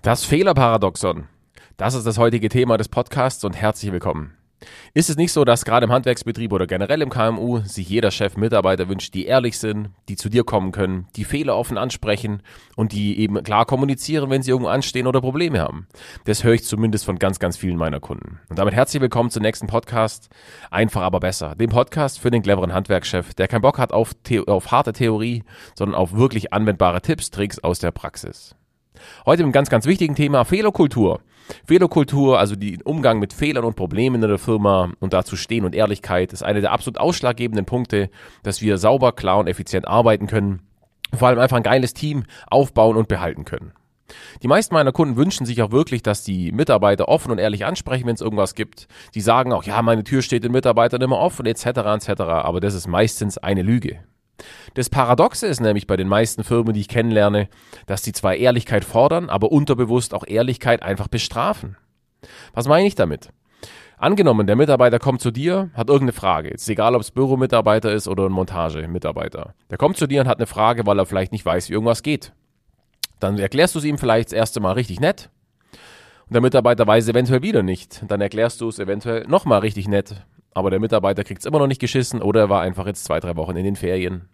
Das Fehlerparadoxon. Das ist das heutige Thema des Podcasts und herzlich willkommen. Ist es nicht so, dass gerade im Handwerksbetrieb oder generell im KMU sich jeder Chef Mitarbeiter wünscht, die ehrlich sind, die zu dir kommen können, die Fehler offen ansprechen und die eben klar kommunizieren, wenn sie irgendwo anstehen oder Probleme haben? Das höre ich zumindest von ganz, ganz vielen meiner Kunden. Und damit herzlich willkommen zum nächsten Podcast, Einfach aber besser. Dem Podcast für den cleveren Handwerkschef, der keinen Bock hat auf harte Theorie, sondern auf wirklich anwendbare Tipps, Tricks aus der Praxis. Heute mit einem ganz, ganz wichtigen Thema, Fehlerkultur. Fehlerkultur, also den Umgang mit Fehlern und Problemen in der Firma und dazu stehen und Ehrlichkeit, ist einer der absolut ausschlaggebenden Punkte, dass wir sauber, klar und effizient arbeiten können. Vor allem einfach ein geiles Team aufbauen und behalten können. Die meisten meiner Kunden wünschen sich auch wirklich, dass die Mitarbeiter offen und ehrlich ansprechen, wenn es irgendwas gibt. Die sagen auch, ja, meine Tür steht den Mitarbeitern immer offen, etc., aber das ist meistens eine Lüge. Das Paradoxe ist nämlich bei den meisten Firmen, die ich kennenlerne, dass sie zwar Ehrlichkeit fordern, aber unterbewusst auch Ehrlichkeit einfach bestrafen. Was meine ich damit? Angenommen, der Mitarbeiter kommt zu dir, hat irgendeine Frage. Jetzt ist egal, ob es Büromitarbeiter ist oder ein Montagemitarbeiter. Der kommt zu dir und hat eine Frage, weil er vielleicht nicht weiß, wie irgendwas geht. Dann erklärst du es ihm vielleicht das erste Mal richtig nett. Und der Mitarbeiter weiß eventuell wieder nicht. Dann erklärst du es eventuell nochmal richtig nett. Aber der Mitarbeiter kriegt es immer noch nicht geschissen oder er war einfach jetzt 2-3 Wochen in den Ferien.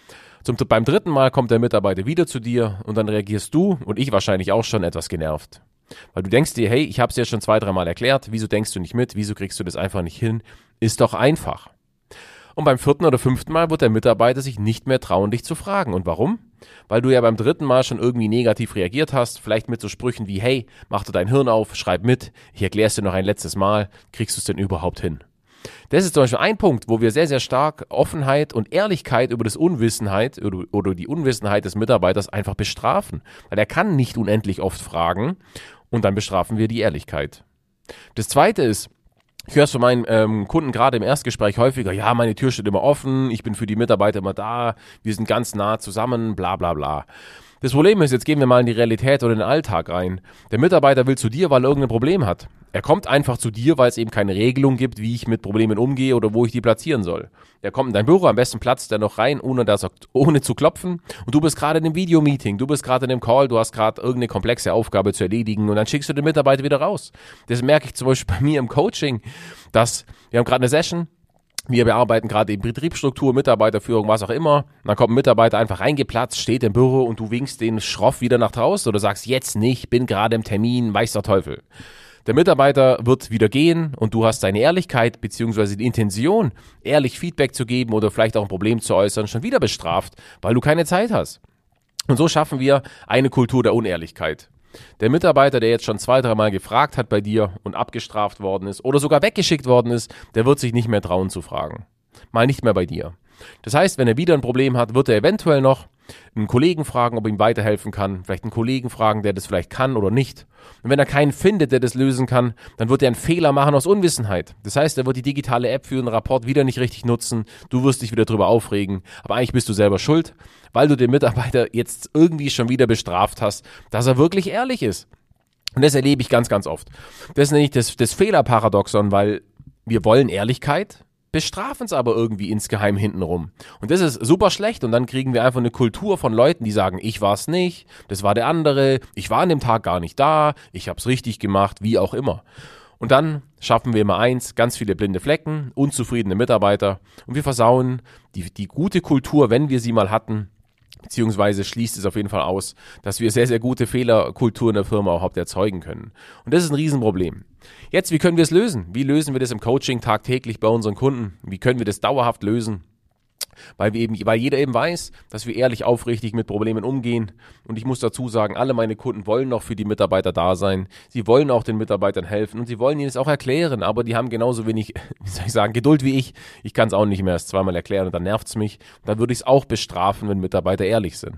Beim dritten Mal kommt der Mitarbeiter wieder zu dir und dann reagierst du und ich wahrscheinlich auch schon etwas genervt. Weil du denkst dir, hey, ich habe es dir schon 2-3 Mal erklärt, wieso denkst du nicht mit, wieso kriegst du das einfach nicht hin? Ist doch einfach. Und beim 4. oder 5. Mal wird der Mitarbeiter sich nicht mehr trauen, dich zu fragen. Und warum? Weil du ja beim 3. Mal schon irgendwie negativ reagiert hast, vielleicht mit so Sprüchen wie, hey, mach dir dein Hirn auf, schreib mit, ich erkläre es dir noch ein letztes Mal, kriegst du es denn überhaupt hin? Das ist zum Beispiel ein Punkt, wo wir sehr, sehr stark Offenheit und Ehrlichkeit über das Unwissenheit oder die Unwissenheit des Mitarbeiters einfach bestrafen. Weil er kann nicht unendlich oft fragen und dann bestrafen wir die Ehrlichkeit. Das Zweite ist, ich höre es von meinen Kunden gerade im Erstgespräch häufiger, ja, meine Tür steht immer offen, ich bin für die Mitarbeiter immer da, wir sind ganz nah zusammen, bla bla bla. Das Problem ist, jetzt gehen wir mal in die Realität oder in den Alltag rein. Der Mitarbeiter will zu dir, weil er irgendein Problem hat. Er kommt einfach zu dir, weil es eben keine Regelung gibt, wie ich mit Problemen umgehe oder wo ich die platzieren soll. Er kommt in dein Büro, am besten platzt er noch rein, ohne zu klopfen. Und du bist gerade in einem Videomeeting, du bist gerade in einem Call, du hast gerade irgendeine komplexe Aufgabe zu erledigen und dann schickst du den Mitarbeiter wieder raus. Das merke ich zum Beispiel bei mir im Coaching, dass wir haben gerade eine Session, wir bearbeiten gerade eben Betriebsstruktur, Mitarbeiterführung, was auch immer. Dann kommt ein Mitarbeiter einfach reingeplatzt, steht im Büro und du winkst den schroff wieder nach draußen oder sagst, jetzt nicht, bin gerade im Termin, weiß der Teufel. Der Mitarbeiter wird wieder gehen und du hast deine Ehrlichkeit bzw. die Intention, ehrlich Feedback zu geben oder vielleicht auch ein Problem zu äußern, schon wieder bestraft, weil du keine Zeit hast. Und so schaffen wir eine Kultur der Unehrlichkeit. Der Mitarbeiter, der jetzt schon 2-3 Mal gefragt hat bei dir und abgestraft worden ist oder sogar weggeschickt worden ist, der wird sich nicht mehr trauen zu fragen. Mal nicht mehr bei dir. Das heißt, wenn er wieder ein Problem hat, wird er eventuell noch einen Kollegen fragen, ob er ihm weiterhelfen kann. Vielleicht einen Kollegen fragen, der das vielleicht kann oder nicht. Und wenn er keinen findet, der das lösen kann, dann wird er einen Fehler machen aus Unwissenheit. Das heißt, er wird die digitale App für einen Rapport wieder nicht richtig nutzen. Du wirst dich wieder drüber aufregen. Aber eigentlich bist du selber schuld, weil du den Mitarbeiter jetzt irgendwie schon wieder bestraft hast, dass er wirklich ehrlich ist. Und das erlebe ich ganz, ganz oft. Das nenne ich das Fehlerparadoxon, weil wir wollen Ehrlichkeit, bestrafen es aber irgendwie insgeheim hintenrum. Und das ist super schlecht und dann kriegen wir einfach eine Kultur von Leuten, die sagen, ich war es nicht, das war der andere, ich war an dem Tag gar nicht da, ich habe es richtig gemacht, wie auch immer. Und dann schaffen wir immer eins, ganz viele blinde Flecken, unzufriedene Mitarbeiter und wir versauen die gute Kultur, wenn wir sie mal hatten, beziehungsweise schließt es auf jeden Fall aus, dass wir sehr, sehr gute Fehlerkultur in der Firma überhaupt erzeugen können. Und das ist ein Riesenproblem. Jetzt, wie können wir es lösen? Wie lösen wir das im Coaching tagtäglich bei unseren Kunden? Wie können wir das dauerhaft lösen? Weil jeder eben weiß, dass wir ehrlich, aufrichtig mit Problemen umgehen. Und ich muss dazu sagen, alle meine Kunden wollen noch für die Mitarbeiter da sein. Sie wollen auch den Mitarbeitern helfen und sie wollen ihnen es auch erklären. Aber die haben genauso wenig, Geduld wie ich. Ich kann es auch nicht mehr erst 2-mal erklären und dann nervt es mich. Und dann würde ich es auch bestrafen, wenn Mitarbeiter ehrlich sind.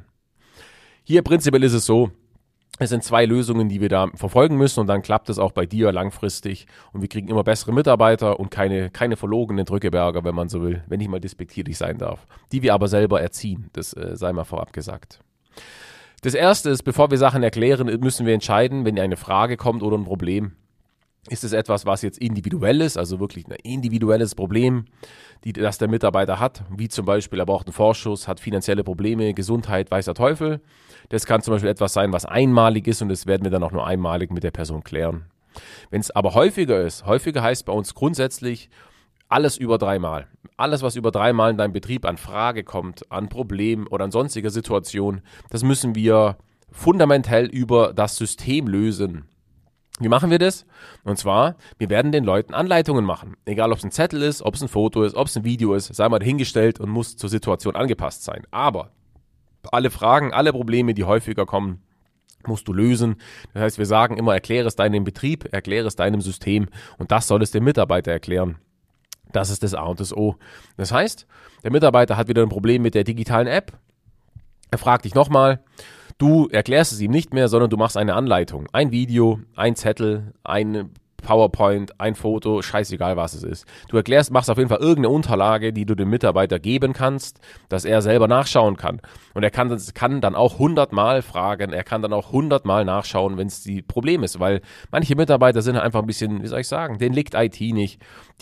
Hier prinzipiell ist es so, es sind 2 Lösungen, die wir da verfolgen müssen und dann klappt es auch bei dir langfristig und wir kriegen immer bessere Mitarbeiter und keine verlogenen Drückeberger, wenn man so will, wenn ich mal despektierlich sein darf, die wir aber selber erziehen, das sei mal vorab gesagt. Das Erste ist, bevor wir Sachen erklären, müssen wir entscheiden, wenn eine Frage kommt oder ein Problem, Ist es etwas, was jetzt individuell ist, also wirklich ein individuelles Problem, das der Mitarbeiter hat, wie zum Beispiel, er braucht einen Vorschuss, hat finanzielle Probleme, Gesundheit, weiß der Teufel. Das kann zum Beispiel etwas sein, was einmalig ist und das werden wir dann auch nur einmalig mit der Person klären. Wenn es aber häufiger ist, häufiger heißt bei uns grundsätzlich alles über 3 Mal. Alles, was über 3 Mal in deinem Betrieb an Frage kommt, an Problem oder an sonstiger Situation, das müssen wir fundamentell über das System lösen. Wie machen wir das? Und zwar, wir werden den Leuten Anleitungen machen. Egal, ob es ein Zettel ist, ob es ein Foto ist, ob es ein Video ist, sei mal dahingestellt und muss zur Situation angepasst sein. Aber alle Fragen, alle Probleme, die häufiger kommen, musst du lösen. Das heißt, wir sagen immer, erkläre es deinem Betrieb, erkläre es deinem System und das soll es dem Mitarbeiter erklären. Das ist das A und das O. Das heißt, der Mitarbeiter hat wieder ein Problem mit der digitalen App. Er fragt dich nochmal. Du erklärst es ihm nicht mehr, sondern du machst eine Anleitung. Ein Video, ein Zettel, ein PowerPoint, ein Foto, scheißegal was es ist. Du machst auf jeden Fall irgendeine Unterlage, die du dem Mitarbeiter geben kannst, dass er selber nachschauen kann. Und er kann dann auch 100 Mal fragen, er kann dann auch 100 Mal nachschauen, wenn es die Problem ist, weil manche Mitarbeiter sind einfach ein bisschen, wie soll ich sagen, denen liegt IT nicht,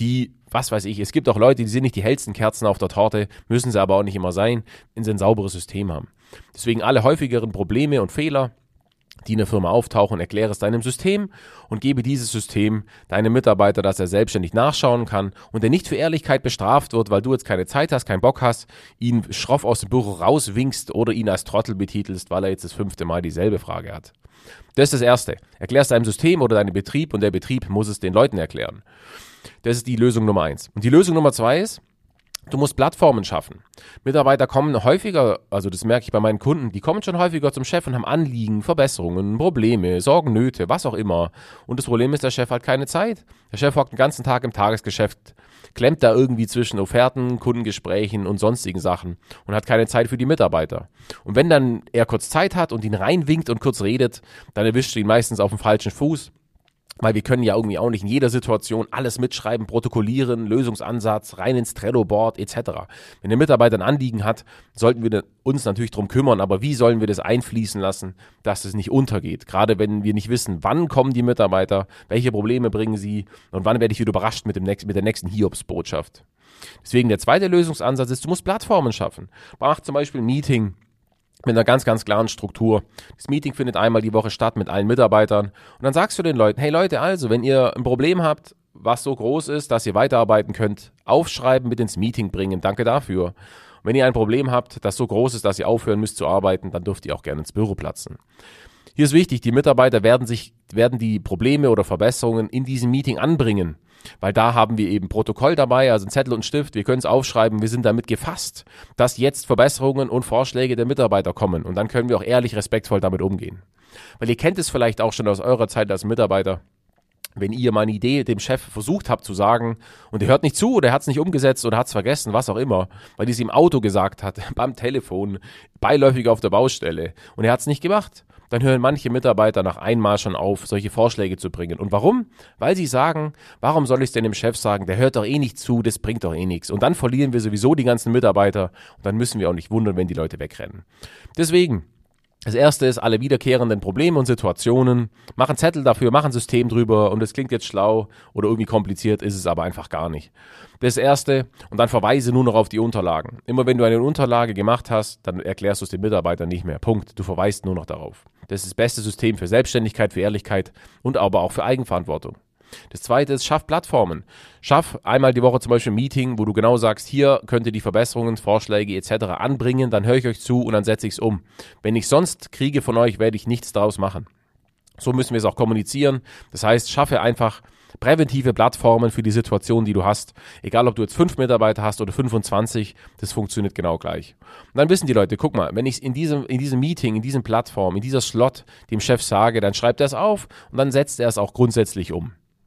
was weiß ich, es gibt auch Leute, die sind nicht die hellsten Kerzen auf der Torte, müssen sie aber auch nicht immer sein, wenn sie ein sauberes System haben. Deswegen alle häufigeren Probleme und Fehler, die in der Firma auftauchen, erkläre es deinem System und gebe dieses System deinem Mitarbeiter, dass er selbstständig nachschauen kann und er nicht für Ehrlichkeit bestraft wird, weil du jetzt keine Zeit hast, keinen Bock hast, ihn schroff aus dem Büro rauswinkst oder ihn als Trottel betitelst, weil er jetzt das 5. Mal dieselbe Frage hat. Das ist das Erste. Erklär es deinem System oder deinem Betrieb und der Betrieb muss es den Leuten erklären. Das ist die Lösung Nummer 1. Und die Lösung Nummer 2 ist, du musst Plattformen schaffen. Mitarbeiter kommen häufiger, also das merke ich bei meinen Kunden, die kommen schon häufiger zum Chef und haben Anliegen, Verbesserungen, Probleme, Sorgen, Nöte, was auch immer. Und das Problem ist, der Chef hat keine Zeit. Der Chef hockt den ganzen Tag im Tagesgeschäft, klemmt da irgendwie zwischen Offerten, Kundengesprächen und sonstigen Sachen und hat keine Zeit für die Mitarbeiter. Und wenn dann er kurz Zeit hat und ihn reinwinkt und kurz redet, dann erwischt du ihn meistens auf dem falschen Fuß. Weil wir können ja irgendwie auch nicht in jeder Situation alles mitschreiben, protokollieren, Lösungsansatz, rein ins Trello-Board etc. Wenn der Mitarbeiter ein Anliegen hat, sollten wir uns natürlich darum kümmern, aber wie sollen wir das einfließen lassen, dass es nicht untergeht? Gerade wenn wir nicht wissen, wann kommen die Mitarbeiter, welche Probleme bringen sie und wann werde ich wieder überrascht mit der nächsten Hiobsbotschaft. Deswegen der zweite Lösungsansatz ist, du musst Plattformen schaffen. Mach zum Beispiel ein Meeting mit einer ganz, ganz klaren Struktur. Das Meeting findet einmal die Woche statt mit allen Mitarbeitern. Und dann sagst du den Leuten, hey Leute, also, wenn ihr ein Problem habt, was so groß ist, dass ihr weiterarbeiten könnt, aufschreiben, mit ins Meeting bringen. Danke dafür. Und wenn ihr ein Problem habt, das so groß ist, dass ihr aufhören müsst zu arbeiten, dann dürft ihr auch gerne ins Büro platzen. Hier ist wichtig, die Mitarbeiter werden die Probleme oder Verbesserungen in diesem Meeting anbringen. Weil da haben wir eben Protokoll dabei, also ein Zettel und ein Stift, wir können es aufschreiben, wir sind damit gefasst, dass jetzt Verbesserungen und Vorschläge der Mitarbeiter kommen und dann können wir auch ehrlich, respektvoll damit umgehen. Weil ihr kennt es vielleicht auch schon aus eurer Zeit als Mitarbeiter, wenn ihr mal eine Idee dem Chef versucht habt zu sagen und er hört nicht zu oder er hat es nicht umgesetzt oder hat es vergessen, was auch immer, weil ihr es im Auto gesagt hat, beim Telefon, beiläufig auf der Baustelle und er hat es nicht gemacht. Dann hören manche Mitarbeiter nach einmal schon auf, solche Vorschläge zu bringen. Und warum? Weil sie sagen, warum soll ich es denn dem Chef sagen, der hört doch eh nicht zu, das bringt doch eh nichts. Und dann verlieren wir sowieso die ganzen Mitarbeiter und dann müssen wir auch nicht wundern, wenn die Leute wegrennen. Deswegen, das Erste ist, alle wiederkehrenden Probleme und Situationen, mach einen Zettel dafür, mach ein System drüber und es klingt jetzt schlau oder irgendwie kompliziert, ist es aber einfach gar nicht. Das Erste und dann verweise nur noch auf die Unterlagen. Immer wenn du eine Unterlage gemacht hast, dann erklärst du es dem Mitarbeiter nicht mehr. Punkt. Du verweist nur noch darauf. Das ist das beste System für Selbstständigkeit, für Ehrlichkeit und aber auch für Eigenverantwortung. Das Zweite ist, schaff Plattformen. Schaff einmal die Woche zum Beispiel ein Meeting, wo du genau sagst, hier könnt ihr die Verbesserungen, Vorschläge etc. anbringen, dann höre ich euch zu und dann setze ich es um. Wenn ich sonst kriege von euch, werde ich nichts daraus machen. So müssen wir es auch kommunizieren. Das heißt, schaffe einfach präventive Plattformen für die Situation, die du hast. Egal, ob du jetzt 5 Mitarbeiter hast oder 25, das funktioniert genau gleich. Und dann wissen die Leute, guck mal, wenn ich es in diesem Meeting, in diesem Plattform, in dieser Slot dem Chef sage, dann schreibt er es auf und dann setzt er es auch grundsätzlich um.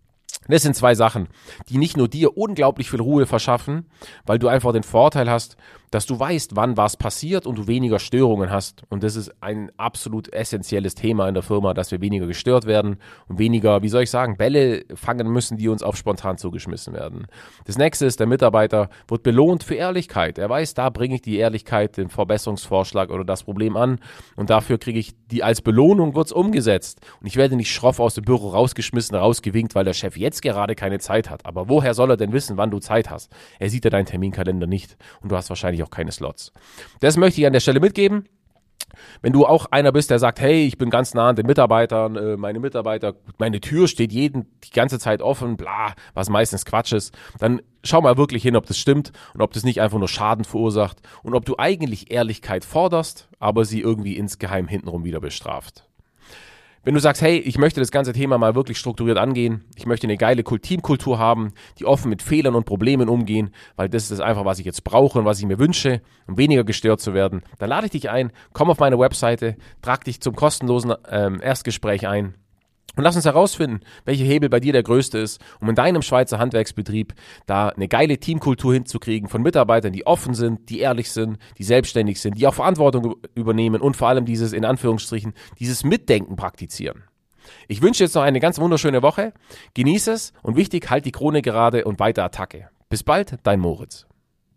Das sind zwei Sachen, die nicht nur dir unglaublich viel Ruhe verschaffen, weil du einfach den Vorteil hast, dass du weißt, wann was passiert und du weniger Störungen hast. Und das ist ein absolut essentielles Thema in der Firma, dass wir weniger gestört werden und weniger, wie soll ich sagen, Bälle fangen müssen, die uns auf spontan zugeschmissen werden. Das nächste ist, der Mitarbeiter wird belohnt für Ehrlichkeit. Er weiß, da bringe ich die Ehrlichkeit, den Verbesserungsvorschlag oder das Problem an und dafür kriege ich die als Belohnung, wird es umgesetzt. Und ich werde nicht schroff aus dem Büro rausgeschmissen, rausgewinkt, weil der Chef jetzt gerade keine Zeit hat. Aber woher soll er denn wissen, wann du Zeit hast? Er sieht ja deinen Terminkalender nicht und du hast wahrscheinlich auch keine Slots. Das möchte ich an der Stelle mitgeben. Wenn du auch einer bist, der sagt, hey, ich bin ganz nah an den Mitarbeitern, meine Tür steht die ganze Zeit offen, bla, was meistens Quatsch ist, dann schau mal wirklich hin, ob das stimmt und ob das nicht einfach nur Schaden verursacht und ob du eigentlich Ehrlichkeit forderst, aber sie irgendwie insgeheim hintenrum wieder bestraft. Wenn du sagst, hey, ich möchte das ganze Thema mal wirklich strukturiert angehen, ich möchte eine geile Teamkultur haben, die offen mit Fehlern und Problemen umgehen, weil das ist einfach, was ich jetzt brauche und was ich mir wünsche, um weniger gestört zu werden, dann lade ich dich ein, komm auf meine Webseite, trag dich zum kostenlosen Erstgespräch ein. Und lass uns herausfinden, welcher Hebel bei dir der größte ist, um in deinem Schweizer Handwerksbetrieb da eine geile Teamkultur hinzukriegen von Mitarbeitern, die offen sind, die ehrlich sind, die selbstständig sind, die auch Verantwortung übernehmen und vor allem dieses, in Anführungsstrichen, dieses Mitdenken praktizieren. Ich wünsche jetzt noch eine ganz wunderschöne Woche, genieße es und wichtig, halt die Krone gerade und weiter Attacke. Bis bald, dein Moritz.